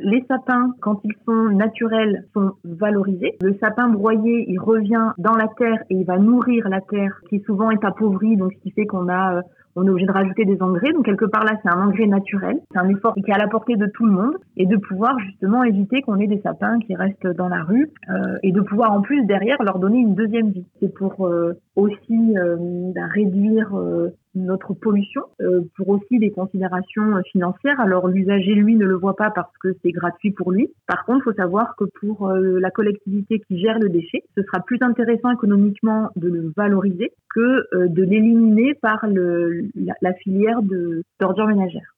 les sapins, quand ils sont naturels, sont valorisés. Le sapin broyé, il revient dans la terre et il va nourrir la terre qui souvent est appauvrie, donc ce qui fait on est obligé de rajouter des engrais. Donc quelque part là, c'est un engrais naturel. C'est un effort qui est à la portée de tout le monde et de pouvoir justement éviter qu'on ait des sapins qui restent dans la rue et de pouvoir en plus derrière leur donner une deuxième vie. C'est pour aussi réduire notre pollution, pour aussi des considérations financières. Alors l'usager, lui, ne le voit pas parce que c'est gratuit pour lui. Par contre, il faut savoir que pour la collectivité qui gère le déchet, ce sera plus intéressant économiquement de le valoriser que de l'éliminer par la filière d'ordures ménagères.